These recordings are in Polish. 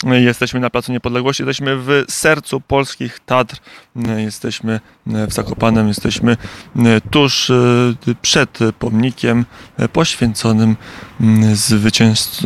Jesteśmy na Placu Niepodległości, jesteśmy w sercu polskich Tatr, jesteśmy w Zakopanem, jesteśmy tuż przed pomnikiem poświęconym zwycięstwu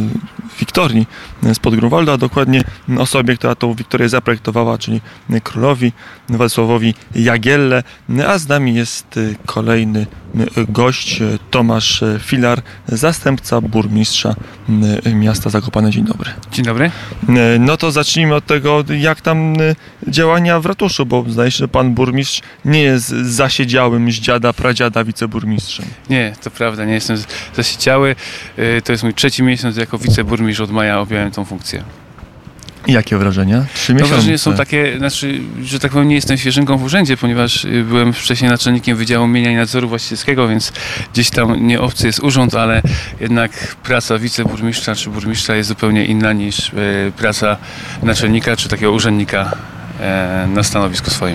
Wiktorii spod Grunwaldu, a dokładnie osobie, która tą Wiktorię zaprojektowała, czyli królowi Władysławowi Jagielle, a z nami jest kolejny gość, Tomasz Filar, zastępca burmistrza miasta Zakopane. Dzień dobry. Dzień dobry. No to zacznijmy od tego, jak tam działania w ratuszu, bo zdaje się, że pan burmistrz nie jest zasiedziałym z dziada, pradziada wiceburmistrzem. Nie, to prawda, nie jestem zasiedziały. To jest mój 3. miesiąc jako wiceburmistrz, od maja objąłem tą funkcję. Jakie wrażenia? 3 miesiące. Wrażenia są takie, że tak powiem, nie jestem świeżynką w urzędzie, ponieważ byłem wcześniej naczelnikiem Wydziału Mienia i Nadzoru Właścicielskiego, więc gdzieś tam nie obcy jest urząd, ale jednak praca wiceburmistrza czy burmistrza jest zupełnie inna niż praca naczelnika czy takiego urzędnika na stanowisku swoim.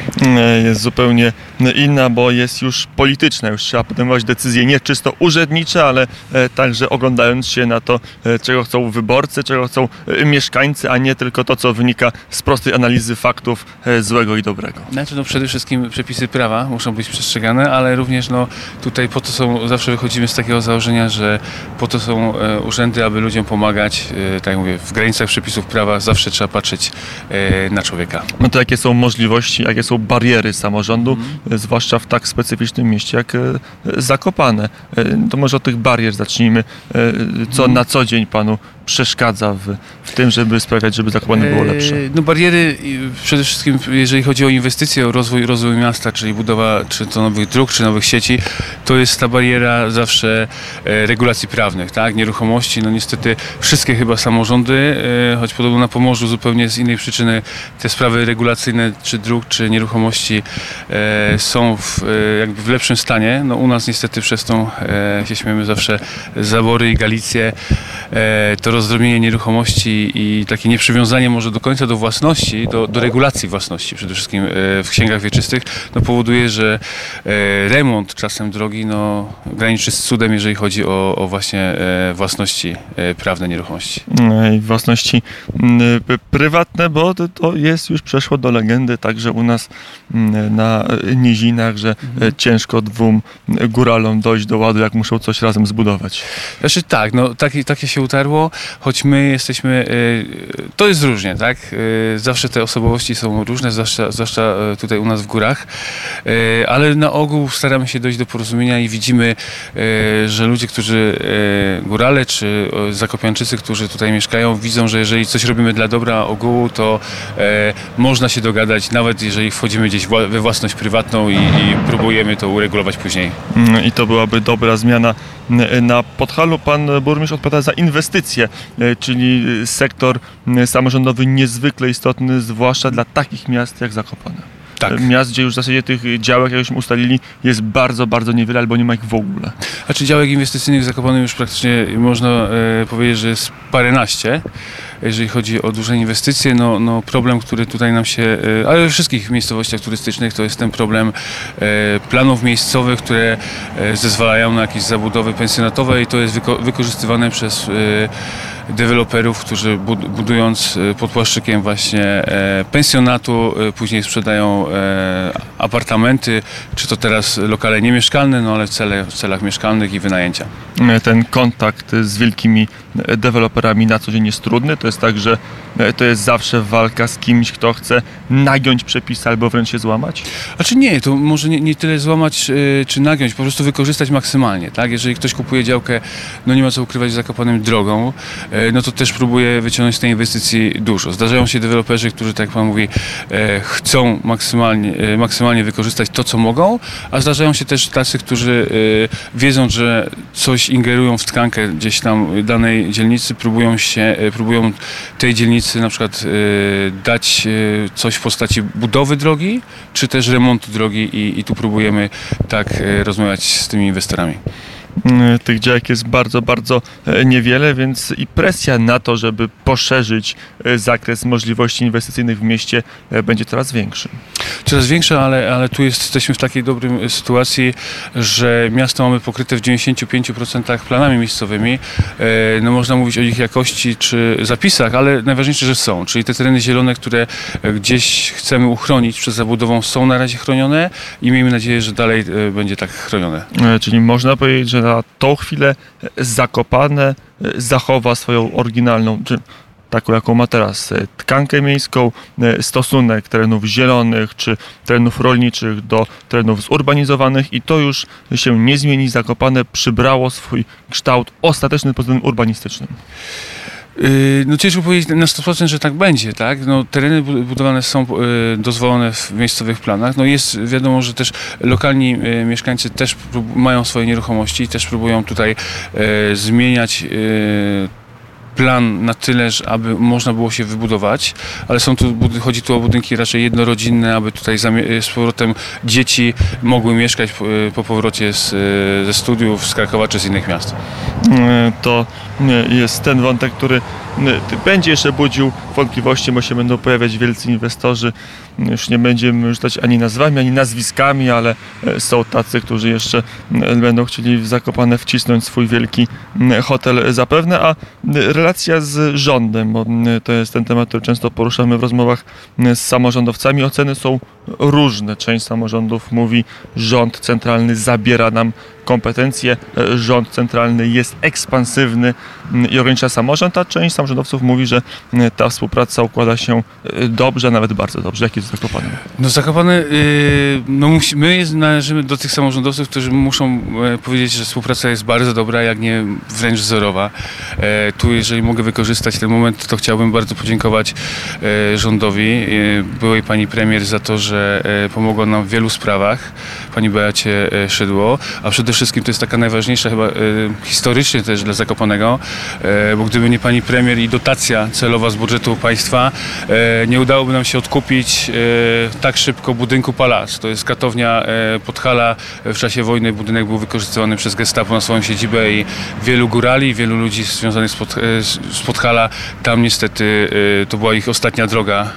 Jest zupełnie inna, bo jest już polityczna, już trzeba podejmować decyzje nie czysto urzędnicze, ale także oglądając się na to, czego chcą wyborcy, czego chcą mieszkańcy, a nie tylko to, co wynika z prostej analizy faktów złego i dobrego. Znaczy, przede wszystkim przepisy prawa muszą być przestrzegane, ale również tutaj po to zawsze wychodzimy z takiego założenia, że po to są urzędy, aby ludziom pomagać, tak jak mówię, w granicach przepisów prawa zawsze trzeba patrzeć na człowieka. No to jakie są możliwości, jakie są bariery samorządu, zwłaszcza w tak specyficznym mieście jak Zakopane? To może od tych barier zacznijmy. Co na co dzień panu przeszkadza w tym, żeby sprawiać, żeby Zakopane było lepsze? Bariery przede wszystkim, jeżeli chodzi o inwestycje, o rozwój miasta, czyli budowa czy to nowych dróg, czy nowych sieci, to jest ta bariera zawsze regulacji prawnych, tak? Nieruchomości, niestety wszystkie chyba samorządy, choć podobno na Pomorzu zupełnie z innej przyczyny te sprawy regulacyjne, czy dróg, czy nieruchomości są jakby w lepszym stanie. U nas niestety przez tą, się śmiejemy zawsze, zabory i Galicję, to rozdrobnienie nieruchomości i takie nieprzywiązanie może do końca do własności, do regulacji własności przede wszystkim w księgach wieczystych, powoduje, że remont czasem drogi graniczy z cudem, jeżeli chodzi o właśnie własności prawne nieruchomości. I własności prywatne, bo to jest już przeszło do legendy także u nas na nizinach, że ciężko 2 góralom dojść do ładu, jak muszą coś razem zbudować. Znaczy tak, takie się utarło, choć my jesteśmy, to jest różnie, tak? Zawsze te osobowości są różne, zwłaszcza tutaj u nas w górach, ale na ogół staramy się dojść do porozumienia i widzimy, że ludzie, górale czy zakopiańczycy, którzy tutaj mieszkają, widzą, że jeżeli coś robimy dla dobra ogółu, to można się dogadać, nawet jeżeli wchodzimy gdzieś we własność prywatną i próbujemy to uregulować później. I to byłaby dobra zmiana. Na Podhalu pan burmistrz odpowiada za inwestycje, czyli sektor samorządowy niezwykle istotny, zwłaszcza dla takich miast jak Zakopane. Tak. Miast, gdzie już w zasadzie tych działek, jak żeśmy ustalili, jest bardzo, bardzo niewiele, albo nie ma ich w ogóle. Znaczy działek inwestycyjnych w Zakopanem już praktycznie można powiedzieć, że jest paręnaście. Jeżeli chodzi o duże inwestycje, problem, który tutaj nam się, ale we wszystkich miejscowościach turystycznych, to jest ten problem planów miejscowych, które zezwalają na jakieś zabudowy pensjonatowe i to jest wykorzystywane przez deweloperów, którzy budując pod płaszczykiem właśnie pensjonatu, później sprzedają apartamenty, czy to teraz lokale niemieszkalne, ale w celach mieszkalnych i wynajęcia. Ten kontakt z wielkimi deweloperami na co dzień jest trudny. To jest tak, że to jest zawsze walka z kimś, kto chce nagiąć przepisy albo wręcz się złamać? Znaczy nie, to może nie tyle złamać czy nagiąć, po prostu wykorzystać maksymalnie, tak? Jeżeli ktoś kupuje działkę, nie ma co ukrywać, Zakopanem drogą, to też próbuje wyciągnąć z tej inwestycji dużo. Zdarzają się deweloperzy, którzy, tak jak pan mówi, chcą maksymalnie wykorzystać to, co mogą, a zdarzają się też tacy, którzy wiedzą, że coś ingerują w tkankę gdzieś tam danej dzielnicy, próbują tej dzielnicy na przykład dać coś w postaci budowy drogi, czy też remontu drogi i tu próbujemy tak rozmawiać z tymi inwestorami. Tych działek jest bardzo, bardzo niewiele, więc i presja na to, żeby poszerzyć zakres możliwości inwestycyjnych w mieście będzie coraz większy. Coraz większa, ale tu jesteśmy w takiej dobrej sytuacji, że miasto mamy pokryte w 95% planami miejscowymi. No można mówić o ich jakości czy zapisach, ale najważniejsze, że są. Czyli te tereny zielone, które gdzieś chcemy uchronić przed zabudową, są na razie chronione i miejmy nadzieję, że dalej będzie tak chronione. Czyli można powiedzieć, że na tą chwilę Zakopane zachowa swoją oryginalną, czy taką jaką ma teraz, tkankę miejską, stosunek terenów zielonych czy terenów rolniczych do terenów zurbanizowanych i to już się nie zmieni. Zakopane przybrało swój kształt ostateczny pod względem urbanistycznym. No ciężko powiedzieć na 100%, że tak będzie, tak? No, tereny budowane są dozwolone w miejscowych planach. No jest wiadomo, że też lokalni mieszkańcy też mają swoje nieruchomości i też próbują tutaj zmieniać plan na tyle, aby można było się wybudować, ale chodzi tu o budynki raczej jednorodzinne, aby tutaj z powrotem dzieci mogły mieszkać po powrocie ze studiów z Krakowa czy z innych miast. To jest ten wątek, który będzie jeszcze budził wątpliwości, bo się będą pojawiać wielcy inwestorzy. Już nie będziemy rzucać ani nazwami, ani nazwiskami, ale są tacy, którzy jeszcze będą chcieli w Zakopane wcisnąć swój wielki hotel zapewne, a relacja z rządem, bo to jest ten temat, który często poruszamy w rozmowach z samorządowcami. Oceny są różne. Część samorządów mówi, rząd centralny zabiera nam kompetencje, rząd centralny jest ekspansywny i ogranicza samorząd, a część samorządowców mówi, że ta współpraca układa się dobrze, a nawet bardzo dobrze. Jak jest Zakopane? No Zakopane, my należymy do tych samorządowców, którzy muszą powiedzieć, że współpraca jest bardzo dobra, jak nie wręcz wzorowa. Tu, jeżeli mogę wykorzystać ten moment, to chciałbym bardzo podziękować rządowi, byłej pani premier za to, że pomogła nam w wielu sprawach, pani Beacie Szydło, a przede wszystkim to jest taka najważniejsza chyba historycznie też dla Zakopanego, bo gdyby nie pani premier i dotacja celowa z budżetu państwa, nie udałoby nam się odkupić tak szybko budynku Palac. To jest katownia Podhala. W czasie wojny budynek był wykorzystywany przez Gestapo na swoją siedzibę i wielu górali, wielu ludzi związanych z Podhala, tam niestety to była ich ostatnia droga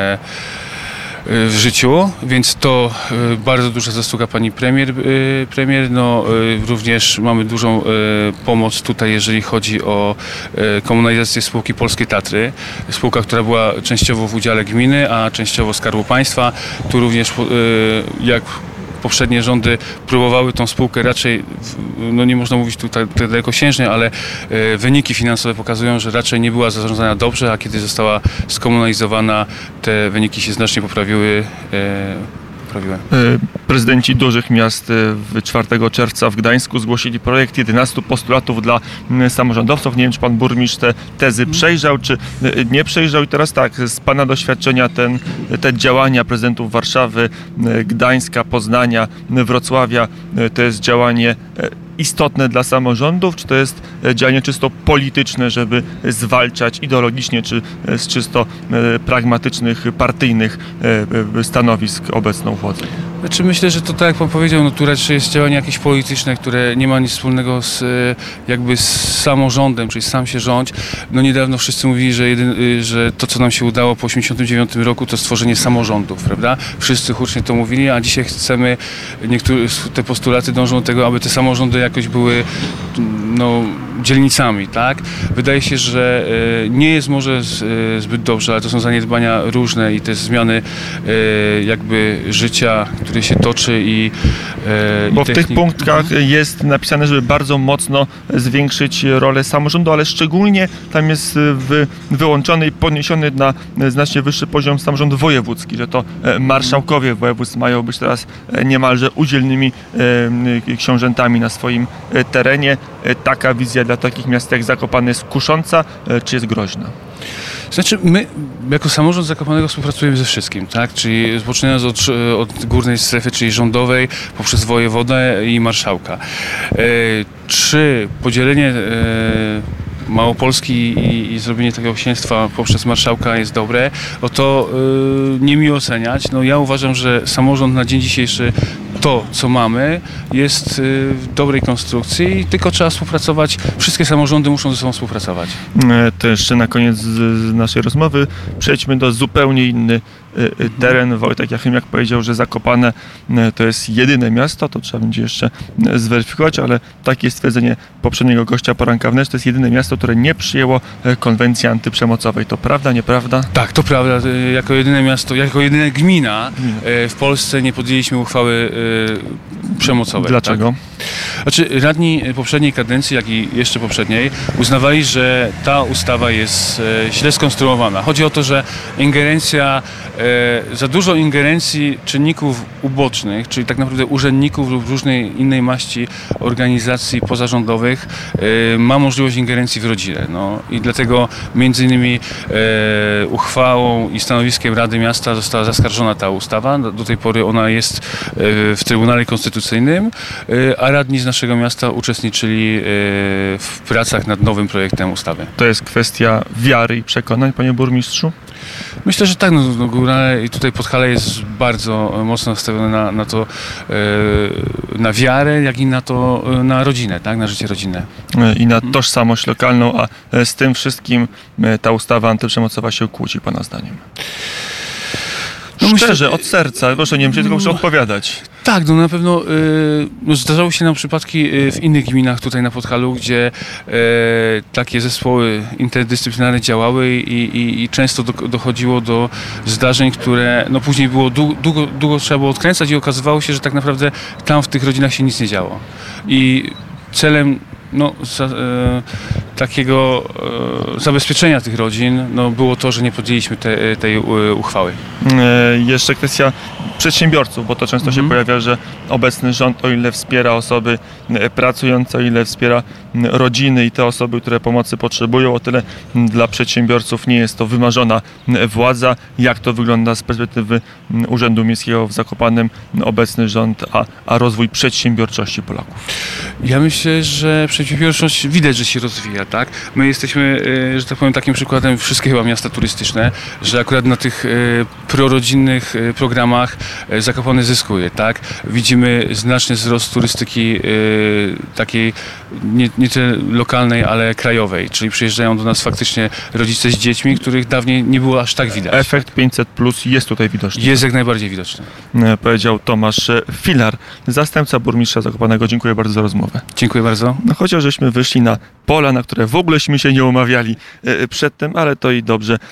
w życiu, więc to bardzo duża zasługa pani premier. No, również mamy dużą pomoc tutaj, jeżeli chodzi o komunalizację spółki Polskie Tatry. Spółka, która była częściowo w udziale gminy, a częściowo Skarbu Państwa. Tu również jak poprzednie rządy próbowały tą spółkę raczej, no nie można mówić tutaj dalekosiężnie, ale wyniki finansowe pokazują, że raczej nie była zarządzana dobrze, a kiedy została skomunalizowana, te wyniki się znacznie poprawiły. Prezydenci dużych miast 4 czerwca w Gdańsku zgłosili projekt 11 postulatów dla samorządowców. Nie wiem, czy pan burmistrz te tezy przejrzał, czy nie przejrzał. I teraz tak, z pana doświadczenia te działania prezydentów Warszawy, Gdańska, Poznania, Wrocławia, to jest działanie istotne dla samorządów, czy to jest działanie czysto polityczne, żeby zwalczać ideologicznie, czy z czysto pragmatycznych, partyjnych stanowisk obecną władzę? Znaczy myślę, że to tak jak pan powiedział, no tu raczej jest działanie jakieś polityczne, które nie ma nic wspólnego z samorządem, czyli sam się rządź. No niedawno wszyscy mówili, że to, co nam się udało po 1989 roku, to stworzenie samorządów, prawda? Wszyscy hucznie to mówili, a dzisiaj chcemy, te postulaty dążą do tego, aby te samorządy jakoś były dzielnicami, tak? Wydaje się, że nie jest może zbyt dobrze, ale to są zaniedbania różne i te zmiany życia, które się toczy Bo w tych punktach jest napisane, żeby bardzo mocno zwiększyć rolę samorządu, ale szczególnie tam jest wyłączony i podniesiony na znacznie wyższy poziom samorząd wojewódzki, że to marszałkowie województw mają być teraz niemalże udzielnymi książętami na swoim terenie. Taka wizja dla takich miast jak Zakopane jest kusząca, czy jest groźna? Znaczy, my jako samorząd Zakopanego współpracujemy ze wszystkim, tak? Czyli poczynając od górnej strefy, czyli rządowej, poprzez wojewodę i marszałka. Czy podzielenie Małopolski i zrobienie takiego księstwa poprzez marszałka jest dobre, to nie mi oceniać. No ja uważam, że samorząd na dzień dzisiejszy to, co mamy, jest w dobrej konstrukcji i tylko trzeba współpracować. Wszystkie samorządy muszą ze sobą współpracować. To jeszcze na koniec z naszej rozmowy przejdźmy do zupełnie inny teren. Wojtek Jachimiak powiedział, że Zakopane to jest jedyne miasto, to trzeba będzie jeszcze zweryfikować, ale takie jest stwierdzenie poprzedniego gościa poranka wnet, to jest jedyne miasto, które nie przyjęło konwencji antyprzemocowej. To prawda, nieprawda? Tak, to prawda. Jako jedyne miasto, jako jedyna gmina w Polsce nie podjęliśmy uchwały przemocowej. Dlaczego? Tak? Znaczy, radni poprzedniej kadencji, jak i jeszcze poprzedniej, uznawali, że ta ustawa jest źle skonstruowana. Chodzi o to, że za dużo ingerencji czynników ubocznych, czyli tak naprawdę urzędników lub różnej innej maści organizacji pozarządowych ma możliwość ingerencji w rodzinę. No. I dlatego między innymi uchwałą i stanowiskiem Rady Miasta została zaskarżona ta ustawa. Do tej pory ona jest w Trybunale Konstytucyjnym, a radni z naszego miasta uczestniczyli w pracach nad nowym projektem ustawy. To jest kwestia wiary i przekonań, panie burmistrzu? Myślę, że tak. Górale i tutaj Podhale jest bardzo mocno nastawione na to, na wiarę, jak i na rodzinę, tak? Na życie rodzinne. I na tożsamość lokalną, a z tym wszystkim ta ustawa antyprzemocowa się kłóci, pana zdaniem? Szczerze, od serca, proszę, nie musicie tylko muszę odpowiadać. Tak, na pewno zdarzały się nam przypadki w innych gminach tutaj na Podhalu, gdzie takie zespoły interdyscyplinarne działały i często dochodziło do zdarzeń, które później było długo trzeba było odkręcać i okazywało się, że tak naprawdę tam w tych rodzinach się nic nie działo. I celem takiego zabezpieczenia tych rodzin było to, że nie podjęliśmy tej uchwały. Jeszcze kwestia przedsiębiorców, bo to często się pojawia, że obecny rząd, o ile wspiera osoby pracujące, o ile wspiera rodziny i te osoby, które pomocy potrzebują, o tyle dla przedsiębiorców nie jest to wymarzona władza. Jak to wygląda z perspektywy Urzędu Miejskiego w Zakopanem, obecny rząd, a rozwój przedsiębiorczości Polaków? Ja myślę, że przedsiębiorczość widać, że się rozwija, tak? My jesteśmy, że tak powiem, takim przykładem wszystkie chyba miasta turystyczne, że akurat na tych prorodzinnych programach Zakopane zyskuje, tak? Widzimy znaczny wzrost turystyki takiej nie tyle lokalnej, ale krajowej, czyli przyjeżdżają do nas faktycznie rodzice z dziećmi, których dawniej nie było aż tak widać. Efekt 500+ jest tutaj widoczny. Jest jak najbardziej widoczny. Powiedział Tomasz Filar, zastępca burmistrza Zakopanego. Dziękuję bardzo za rozmowę. Dziękuję bardzo. Chociaż żeśmy wyszli na pola, na które w ogóleśmy się nie umawiali przedtem, ale to i dobrze.